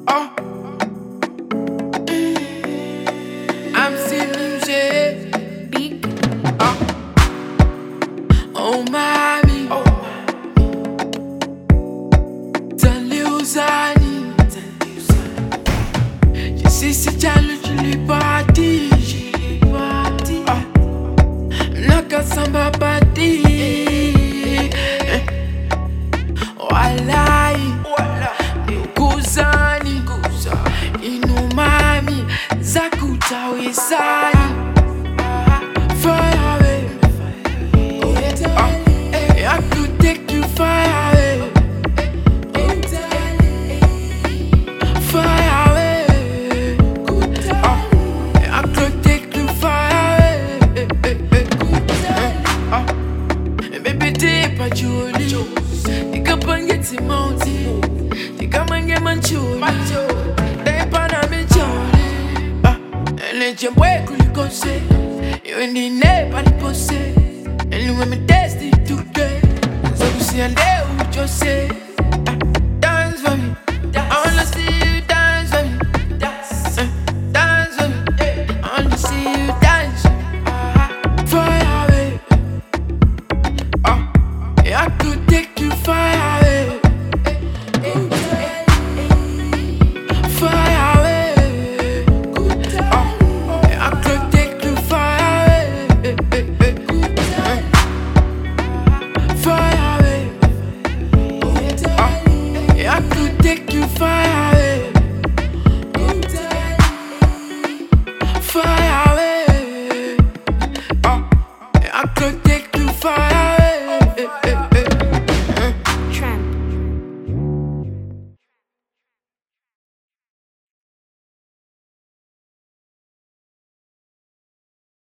Oh, I'm seeing music. Big. Oh, mommy. Taliuzani. Je sais si t'as le parti. Naka samba party. Walai. Kuzani. Inumami. Zakuta wesani. Fire away. I could take you far away. Far away. I could take you far away. Baby, deep at Julie. You come and get the mountain. You come and get Manchuri. They Panama Jolie. And let your boy could go say. You in the neighborhood posse. And you want me tasty today. So you see, and they would just say.